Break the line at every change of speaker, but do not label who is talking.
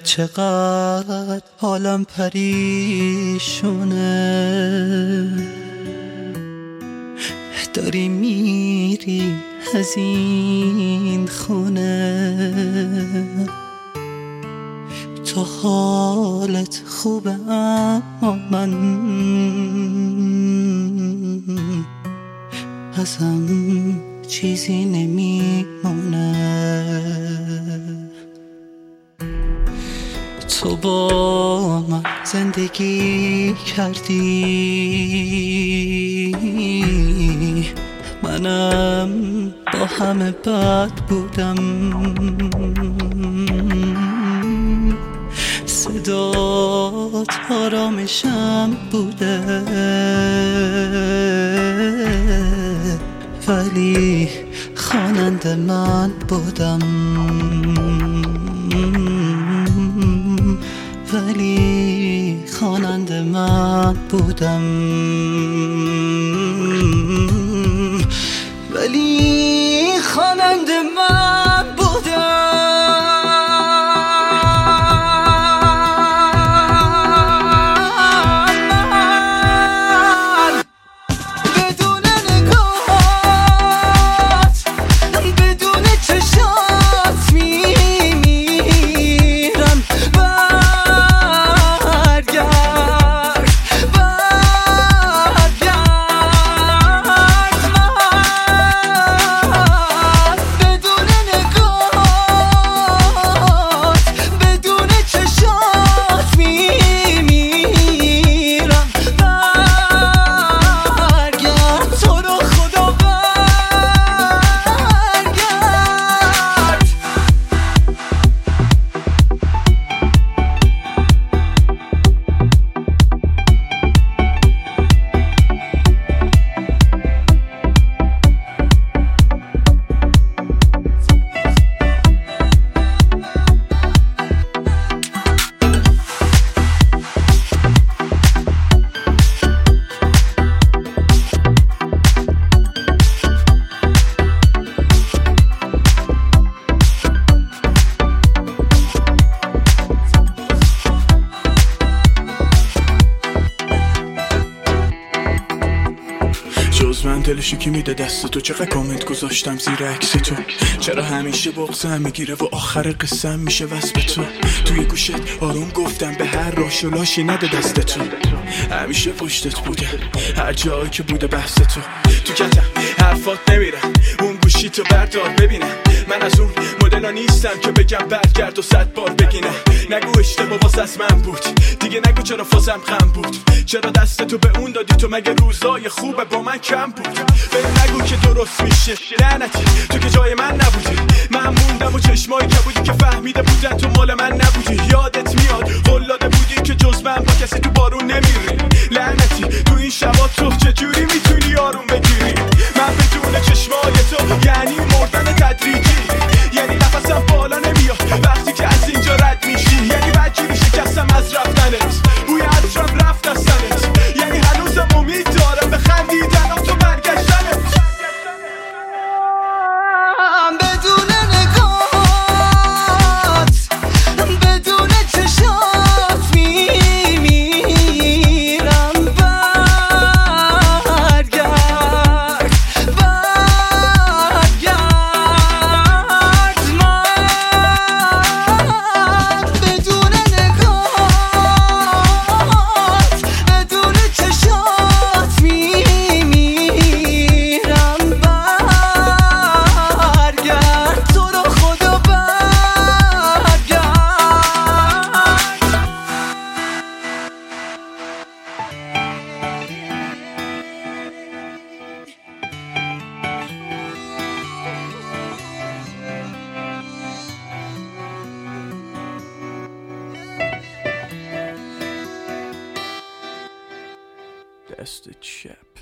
چقدر حالم پریشونه، داری میری از این خونه. تو حالت خوبه اما من ازم چیزی نمیمونه. تو با من زندگی کردی، منم با همه بد بودم. صدات آرامشم بوده، ولی خواننده من بودم. ولی خواننده من بودم. ولی خواننده من بودم.
جز من دلشو کی میده دست تو؟ چقدر کامنت گذاشتم زیر عکس تو؟ چرا همیشه بغضم میگیره و آخر قصم میشه وصف تو؟ توی گوشت آروم گفتم به هر راش و لاشی نده دست تو. همیشه پشتت بوده هر جایی که بوده بحث تو. تو کتم حرفات نمیرم اون گوشی تو بردار ببینم. من از اون مدلا نیستم که بگم برگرد و 100 بار بگینم. نگو اشتباه واسه از من بود دیگه، نگو چرا فازم غم بود. چرا دست تو به اون دادی؟ تو مگه روزای خوبه با من کم بود؟ به نگو که درست میشه لعنتی، تو که جای من نبودی. من موندم و چشمایی که بودی که فهمیده بودن تو مال من نبودی. یادت میاد قلاده بودی که جز من با کسی تو بارون نمیری. لعنتی تو این شبا تو چجوری میتونی آروم بگیری؟ من بدون چشمای تو یعنی مردن تدریجی، یعنی نفسم بالا نمیاد وقتی که از اینجا رد میشی. یعنی بدجوری شکستم از رفتنت، بوی عطرم رفت از سنت. یعنی هنوزم امید دارم به خندیدن و تو برگشتنت.
بدون نگات بدون چشات میمیرم. برگرد من بدون نگات بدون چشات میمیرم. برگرد تو رو خدا برگرد.
دست چپ